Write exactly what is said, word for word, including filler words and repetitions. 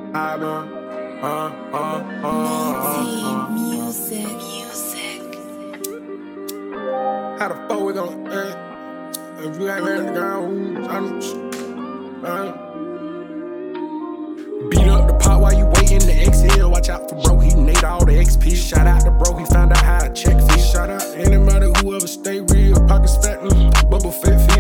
I've been, uh, uh, uh, uh, Music, music. How the fuck we gon' uh, if you ain't letting the ground, I'm uh, beat up the pot while you waiting to exhale. Watch out for bro, he need all the X P. Shout out to bro, he found out how to check fish. Shout out to anybody who ever stay real. Pockets fat, mm, bubble fat fish.